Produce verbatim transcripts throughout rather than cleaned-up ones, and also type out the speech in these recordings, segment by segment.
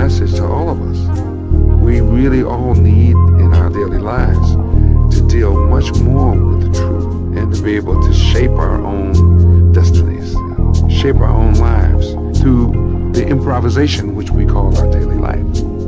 message to all of us. We really all need in our daily lives to deal much more with the truth and to be able to shape our own destinies, shape our own lives through the improvisation which we call our daily life.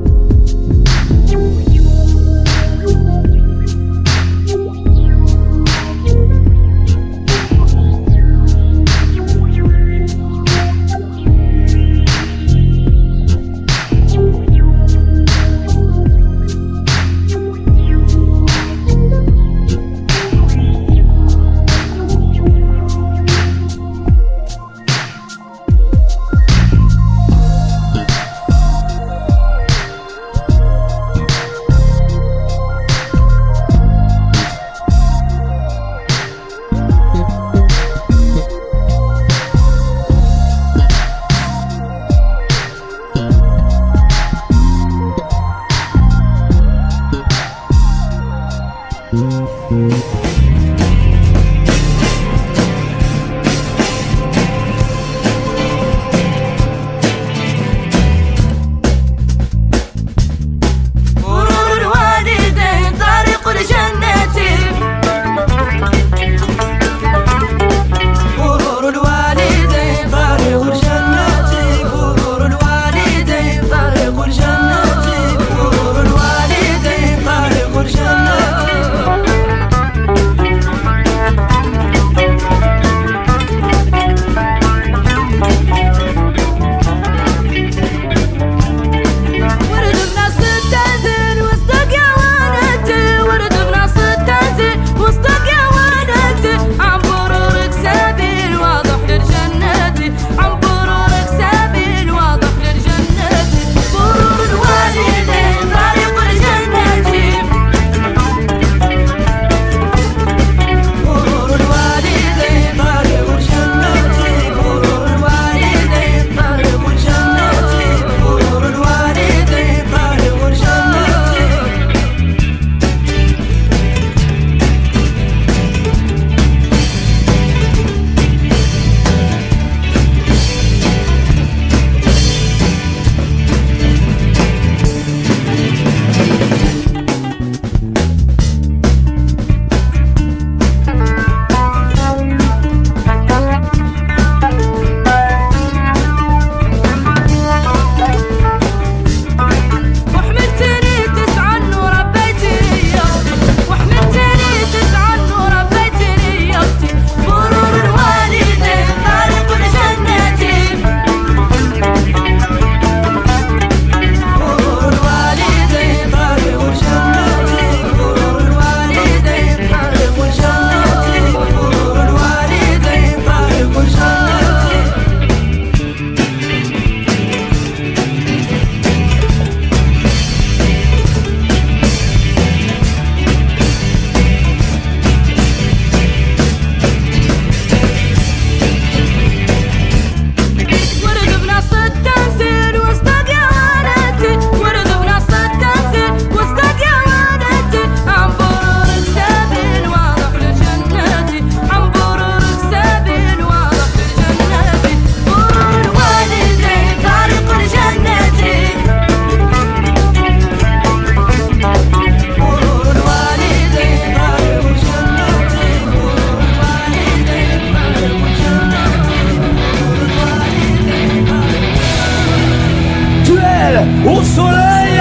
au soleil.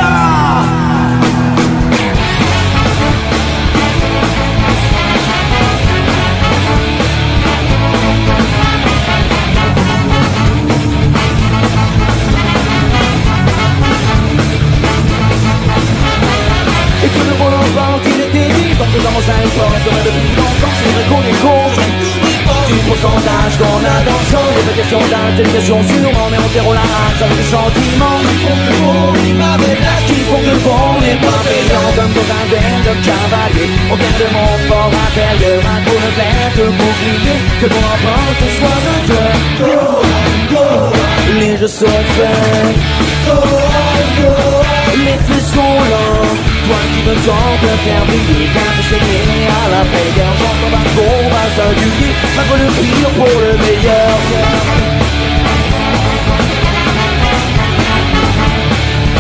Et tout le monde en parle, il était dit, tant que dans ça il porte, on a depuis longtemps, c'est vrai qu'on est con. Du pourcentage qu'on a dans le sang, des vraies questions d'intégration sûrement, mais on terreau la rage avec des sentiments qui font que le bon n'est pas vénère, qui font que le bon n'est pas payant. Comme dans un bel de cavalier, on vient de mon fort intérieur, un gros de plainte, bouclier, que l'on emporte soit de cœur. Go, go, les jeux sont faits. Go, go, les faits sont lents. Toi qui veux tant te faire briller, quand tu sais à la payeur, j'entends ma bombe va s'induire, malgré le pire pour le meilleur.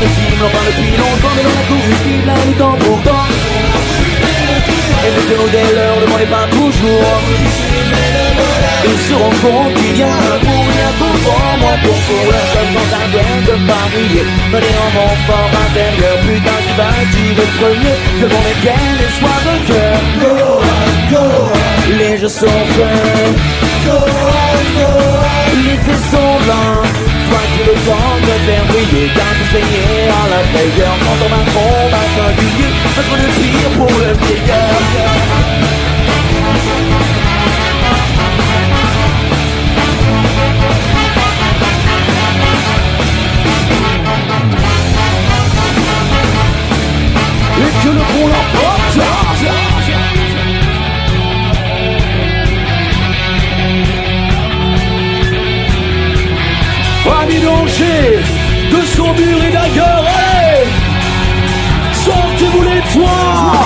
film, enfin depuis longtemps, mais dans la cour jusqu'il a du temps pourtant. Et mettez-nous dès l'heure, le monde n'est pas toujours. Ils se rendent compte qu'il y a un pour rien devant moi pour pour la chose dans un bien de Paris. Venez en mon fort intérieur, putain qui va tirer le premier. Que le monde est bien et soit vainqueur. Go, go, les jeux sont faits. Go, go, les faits sont blancs. Toi qui le temps de faire briller, car tu saignais à la frayeur. Quand on m'a combattu un billet, entre le pire pour le meilleur. Et que le bon l'emporte. Famille danger de son mur et d'ailleurs, allez, sortez-vous les toits.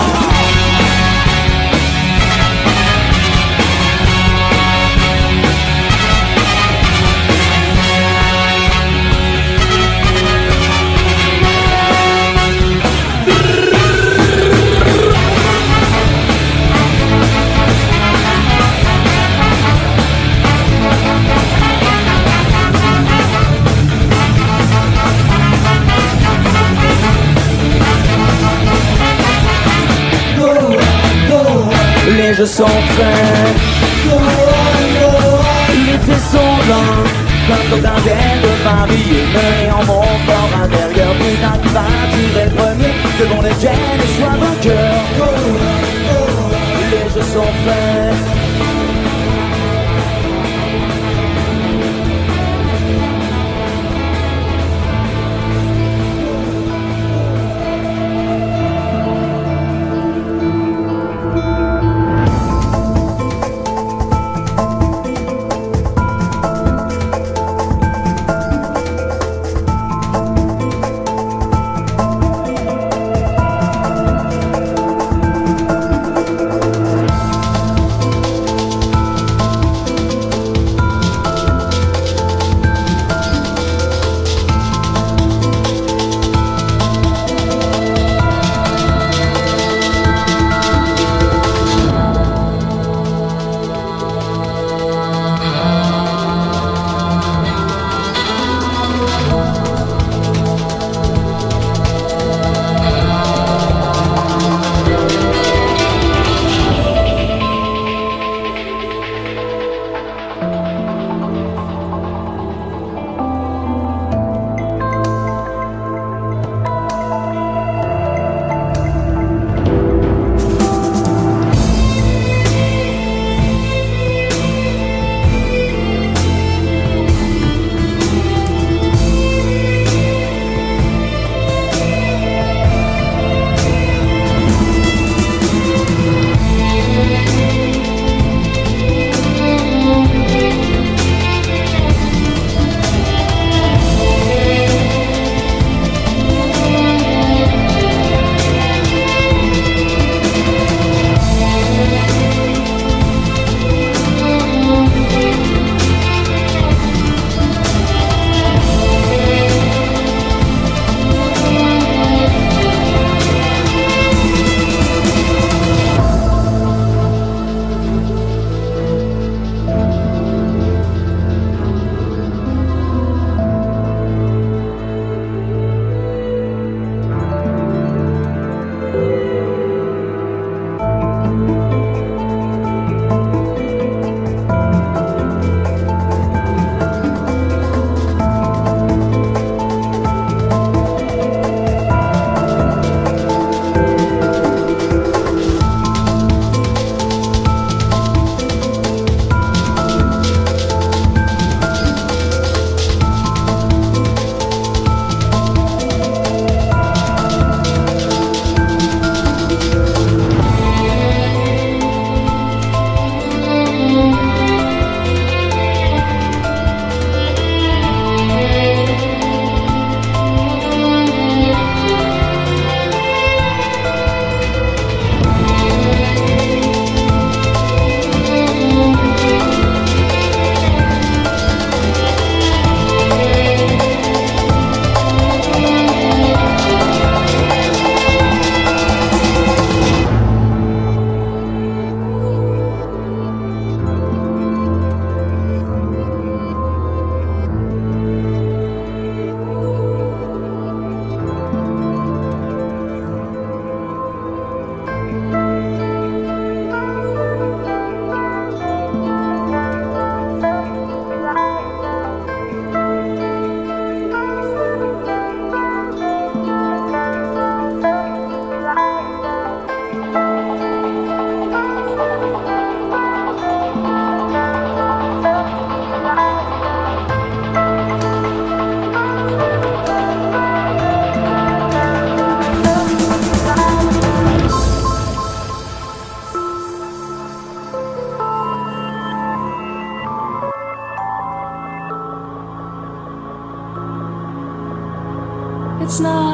Les jeux sont faits, les faits sont blancs, comme dans un verre de Paris. Et en mon fort intérieur, putain qui va tirer le premier. Que l'on est gêne et soit vainqueur. Les jeux sont faits.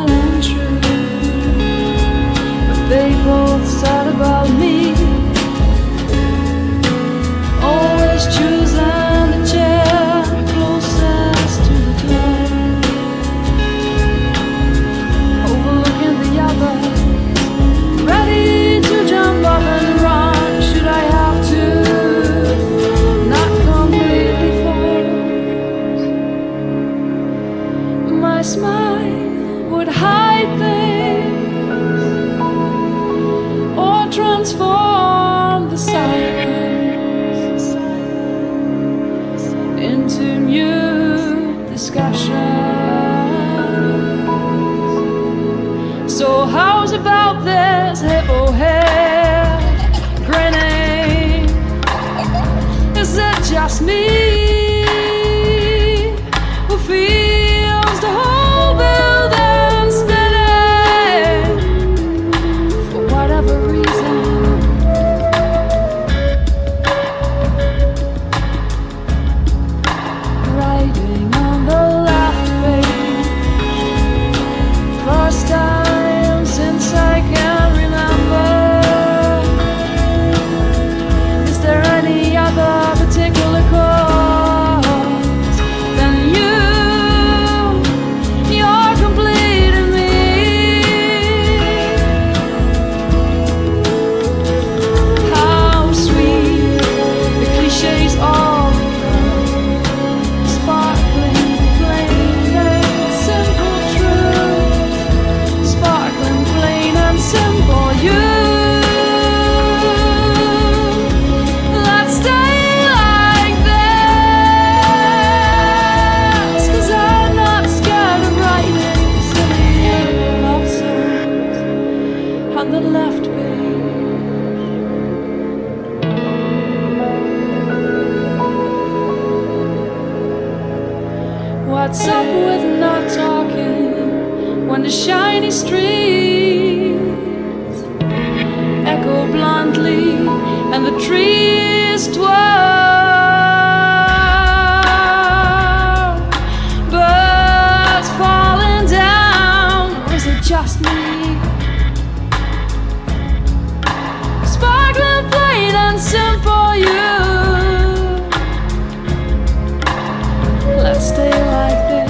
and true, but they both said about me, always choosing the chair closest to the door, overlooking the others, ready to jump up and run should I have to, not completely false. My smile would hide things or transform the silence into new discussions. So how's about this hippo head grinning? Is it just me who feels the whole building spinning for whatever reason? Writing on the left page, first time since I can remember. Is there any other particular cause than you? You're complete in me. How sweet the cliches all become, sparkling, plain and simple truth, sparkling, plain and simple you. Let's stay like this, 'cause I'm not scared of writing silly love songs on the left page. What's up with not talking when the shiny streets echo bluntly and the trees twirl? Birds falling down, or is it just me? Sparkling, plain and simple you. Let's stay like this.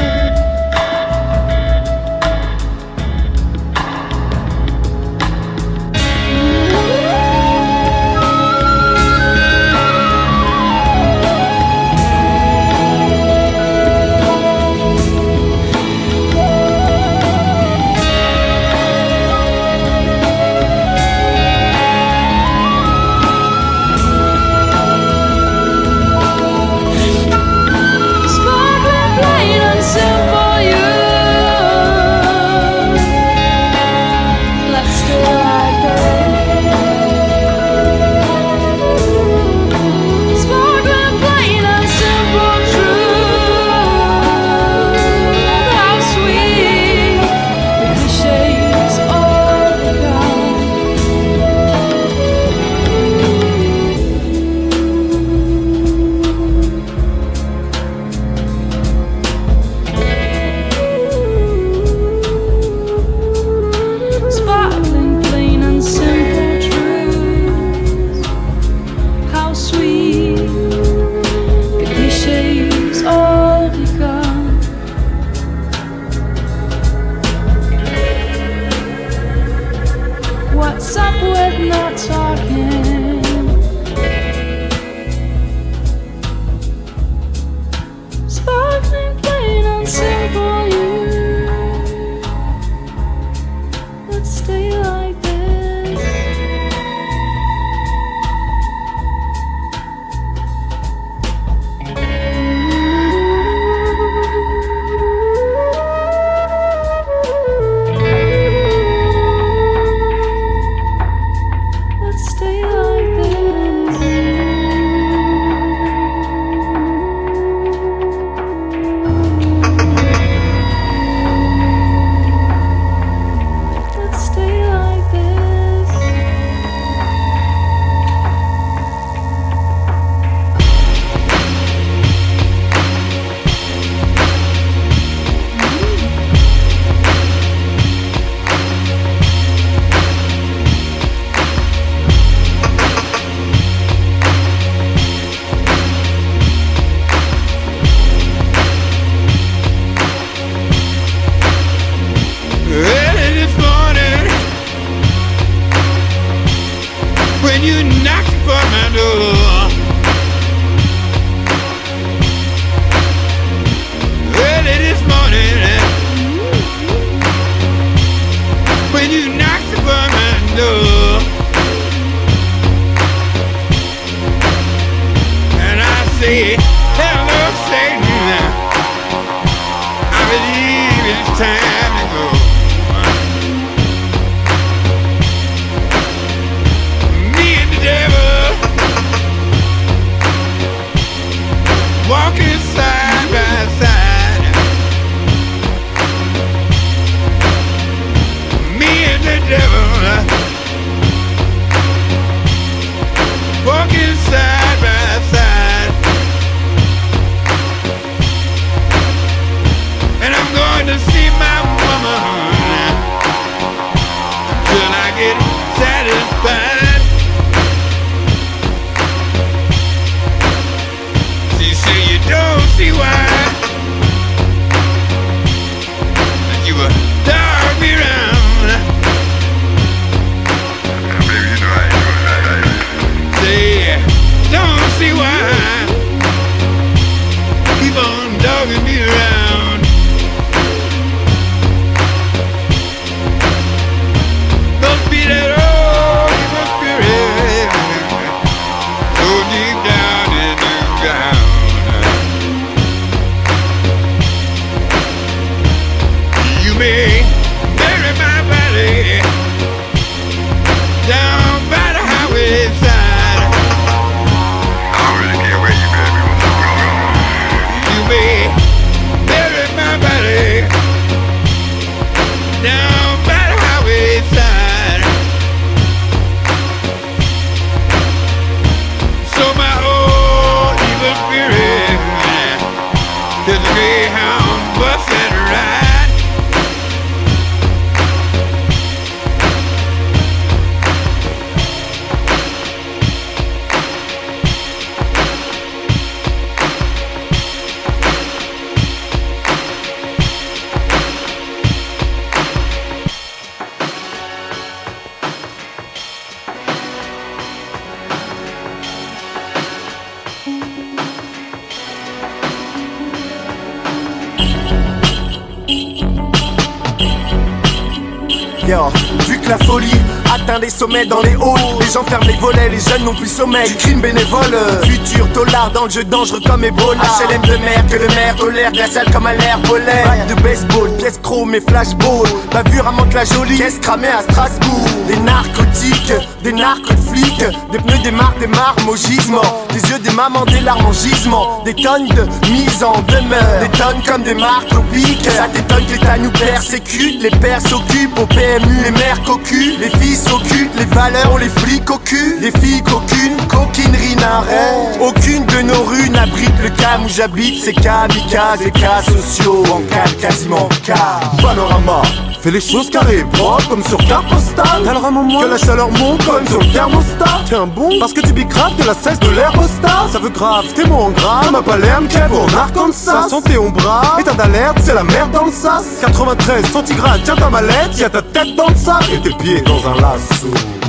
Yo, vu que la folie atteint des sommets dans les halls, les gens ferment les volets, les jeunes n'ont plus sommeil. Du crime bénévole, futur dollar dans le jeu dangereux comme Ebola. H L M de mer que le maire tolère, glacial comme un l'air polaire. Balle de baseball, pièce chrome et flashball. Bavure à manque la jolie, caisse cramée à Strasbourg. Des narcotiques, des narco-flics, des pneus, des marques, des marmes au gisement. Des yeux, des mamans, des larmes en gisement. Des tonnes de mise en demeure, des tonnes comme des marques au pic. Ça t'étonne que l'État nous persécute, les pères s'occupent au P M U, les mères cocu, les filles s'occupent, les valeurs on les flics au cul. Les filles qu'aucune coquinerie n'arrête. Aucune de nos rues n'abrite le cam où j'habite. C'est kamikazes et cas sociaux en cale quasiment cas. Panorama fais les choses carrées, propres comme sur carte postale. T'as le rame en moins, que la chaleur monte comme sur le thermostat. T'es un bon, parce que tu bicraves de la cesse de l'aérostat. Ça veut grave, t'es mon en grave, ma Palerme, Keb en Arkansas. Santé on bras, état d'alerte, c'est la merde dans le sas. quatre-vingt-treize centigrades, tiens ta mallette, y'a ta tête dans le sac et tes pieds dans un lasso.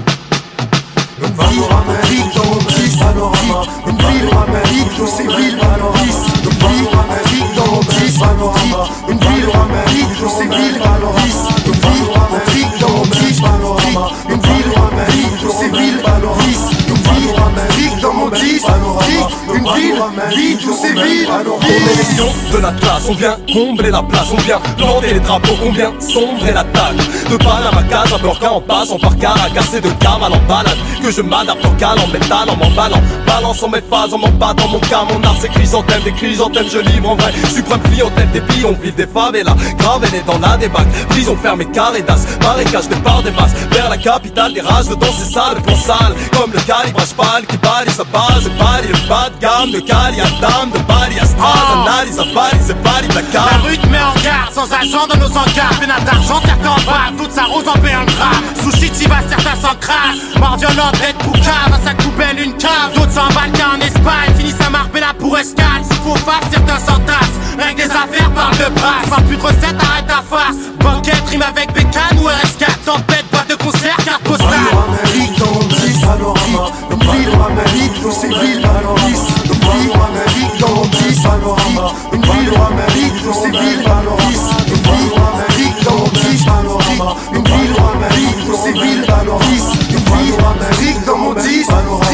Une ville, vide dans mon glisse, une ville, vide dans ses villes, glisse, une ville, vide dans mon glisse, une ville, vide dans ses villes, glisse, une ville, vide dans mon glisse, une ville, vide dans ses villes, glisse, une ville, vide dans mon glisse, une ville, vide dans ses villes. On est les lions de la classe, on vient combler la place, on vient planter les drapeaux, on vient sombrer la table. De Panama à case, un Burqa en passant par Caracas et de Kamal en balade. Que je m'adapte en cale, en métal, en m'emballant. Balance en mes phases, en m'embattant mon cas. Mon art c'est chrysanthème, des chrysanthèmes je livre en vrai. Suprême clientèle des billes, on vit des favelas. Grave elle est dans la débac, prison fermée, carré d'as. Marécage départ des masses, vers la capitale des rages. Dedans c'est sale, le plan sale, comme le calibrage pâle qui balise sa base et palie le bas de gamme. De Cali à Dame, de Bali à Stras, analyse à Bali, c'est Bali de la carte. La rue te met en garde, sans agent dans nos encarts. Pénal d'argent, certains en bas, toute sa rose en paie un gras. Sushi, t'y vas, certains s'encrassent. Mort violente, red boucave, à sa coupelle une cave. D'autres s'embarquent en Espagne, finissent à Marbella pour escale. S'il faut faire, certains s'entassent. Rien que des affaires parlent de brasse. Parle plus de recettes, arrête ta farce. Banquette, rime avec bécane ou R S quatre. Tempête, boîte de concert, carte postale. Vide dans mon glisse, une ville, vide dans ses villes, glisse, une ville, vide dans mon glisse, une ville, vide dans ses villes, glisse, une ville, vide dans mon glisse, une ville, vide dans ses villes, glisse, une ville, vide dans mon glisse,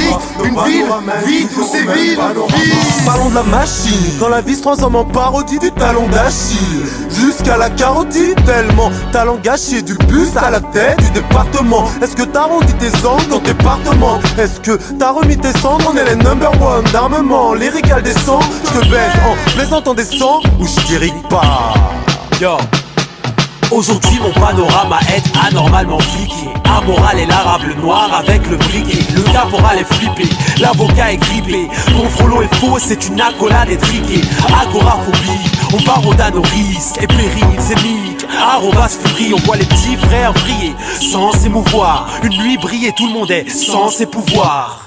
une ville, vide dans ses villes. Parlons de la machine, quand la vie se transforme en parodie du talon d'Achille, jusqu'à la carotide, tellement talent gâché du bus à la tête du département. Est-ce que t'as rendu tes angles dans tes départements? Est-ce que t'as remis tes cendres? On est les number one d'armement, lyrical des sangs. Je te baise en plaisantant des sangs ou je t'irrigue pas. Yo. Aujourd'hui mon panorama est anormalement fliqué. Amoral et l'arabe, le noir avec le briquet. Le caporal est flippé, l'avocat est grippé. Ton frollo est faux, c'est une accolade étriquée. Agoraphobie, on parode à nos risques et périls zéniques. Arrobas furie, on voit les petits frères briller sans s'émouvoir. Une nuit briller, tout le monde est sans ses pouvoirs.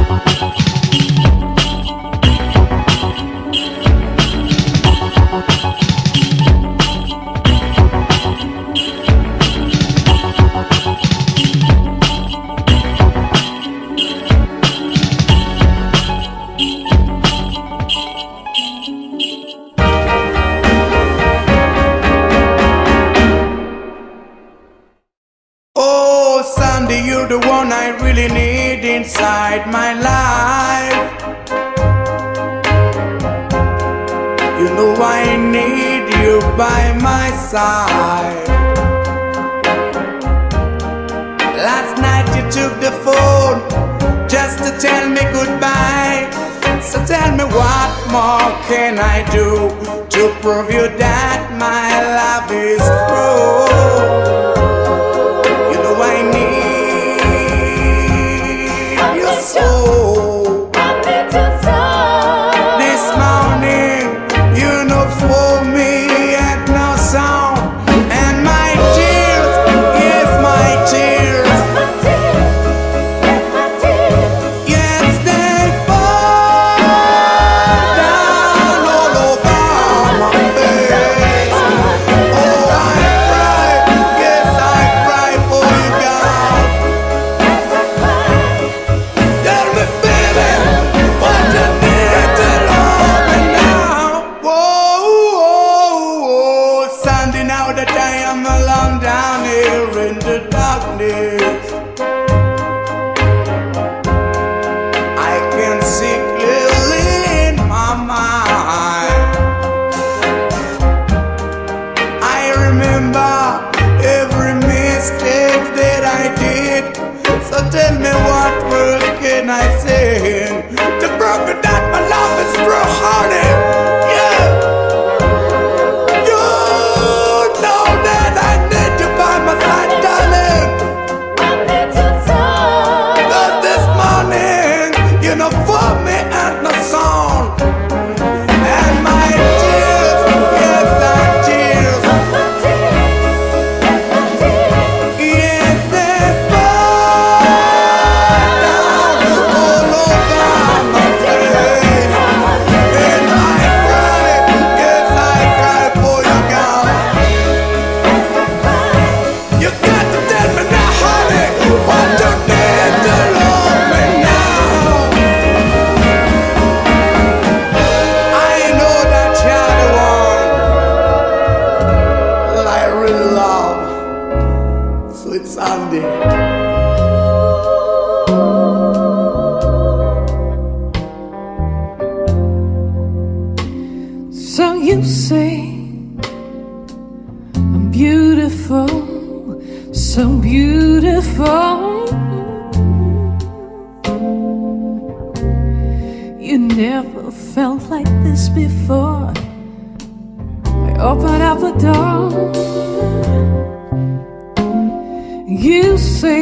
You're the one I really need inside my life. You know I need you by my side. Last night you took the phone just to tell me goodbye. So tell me what more can I do to prove you that my love is true. You know I need soul. This morning, you know, for me had no sound, and my tears, yes, my tears, yes, they fall down all over my face. Oh, I cry. in the darkness. I can see clearly in my mind. I remember every mistake that I did. So tell me what word can I say to prove that my love is true, honey? Yeah. You know that I need you by my side, darling. I need your time. 'Cause this morning, you know, for me and my song and my tears, yes, my tears, yes, they fall down all over my face, and I cry, yes, I cry for you, girl. You got to tell me now, honey, what you need to love me now. I know that you're the one that I really love. Sweet Sandy. So you say I'm beautiful, so beautiful. You never felt like this before. I open up the door. You say,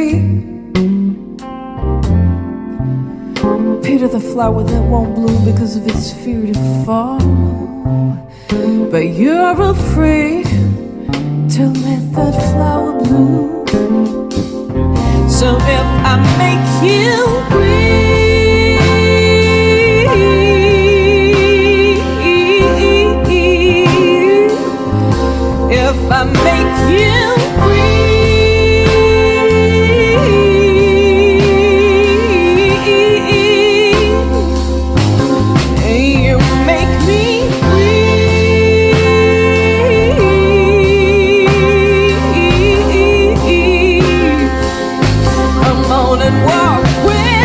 pity the flower that won't bloom because of its fear to fall. But you're afraid to let that flower bloom. So if I make you breathe, if I make you breathe, and you make me breathe, come on and walk with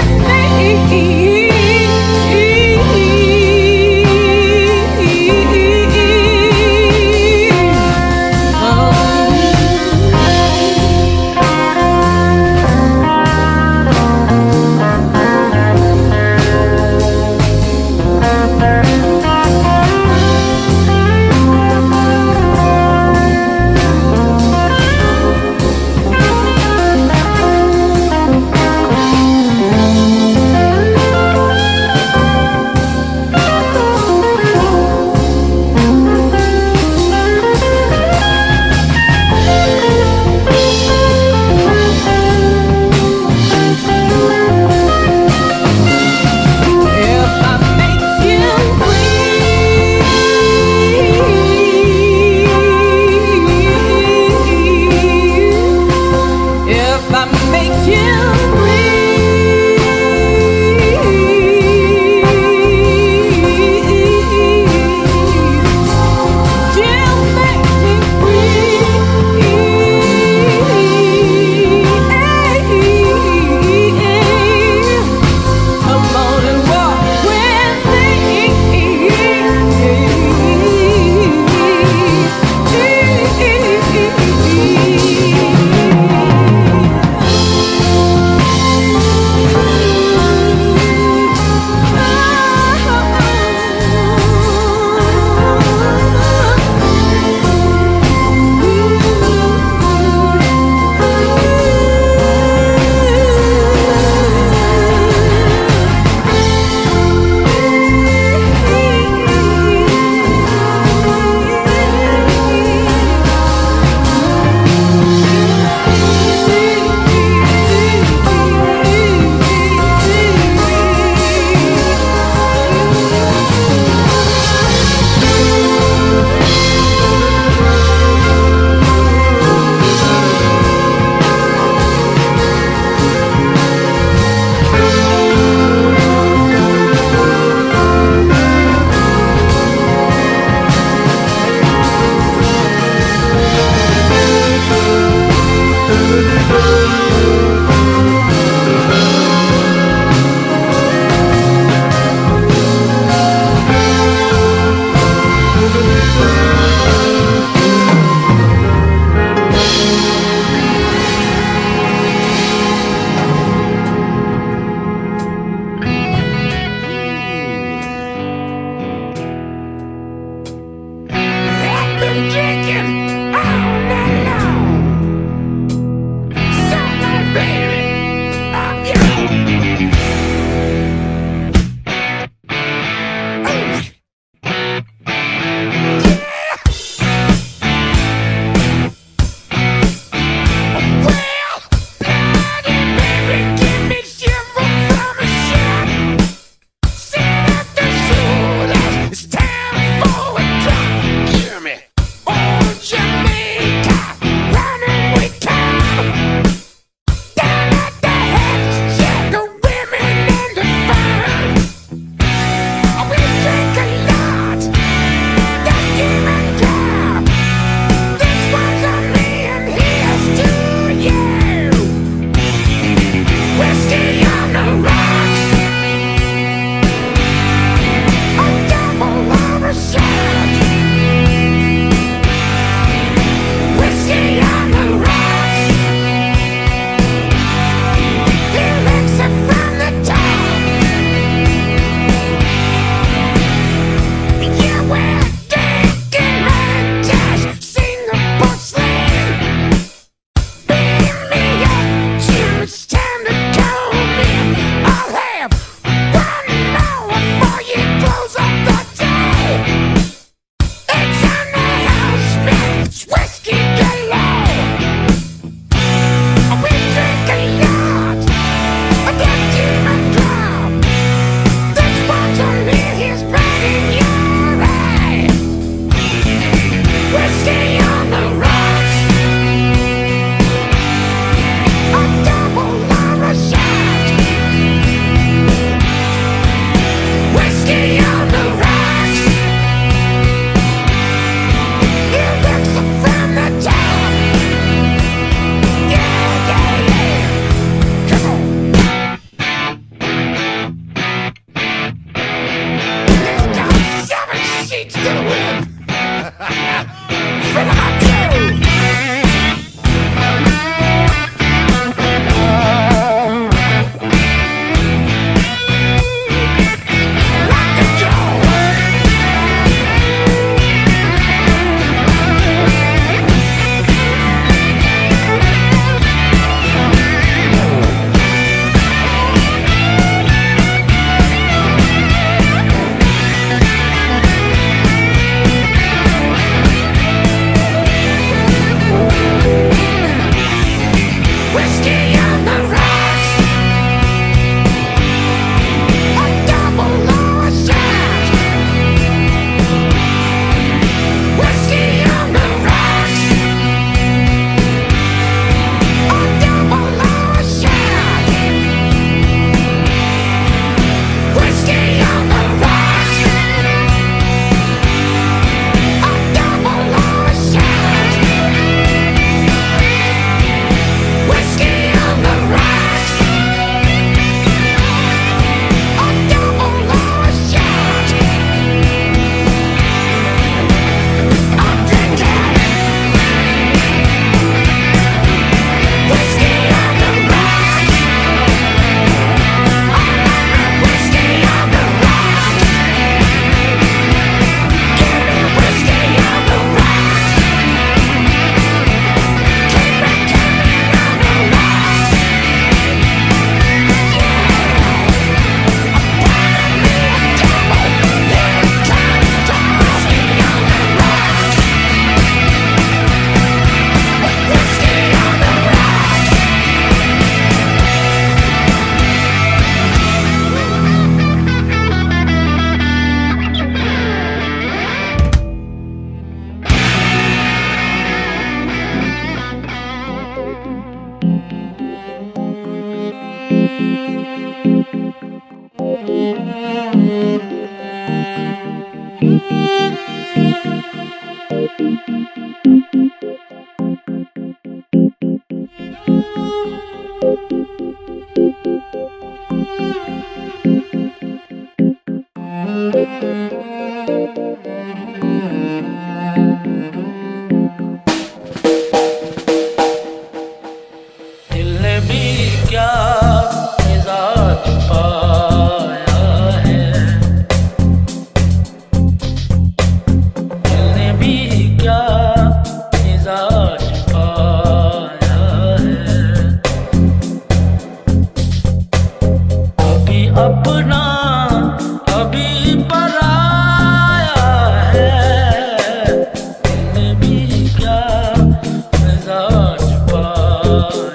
मिजाज पाया